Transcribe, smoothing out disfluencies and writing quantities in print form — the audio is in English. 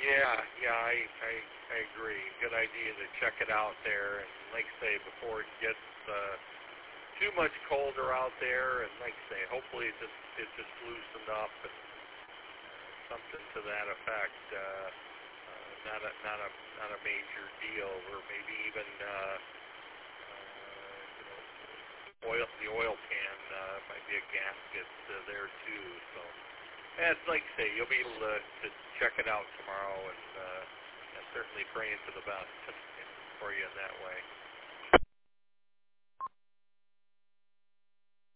I agree. Good idea to check it out there, and like I say, before it gets too much colder out there, and like I say, hopefully it just loosened up and something to that effect. Not a major deal, or maybe even the oil can might be a gasket there too. So, and like I say, you'll be able to check it out tomorrow, and certainly praying for the best for you in that way.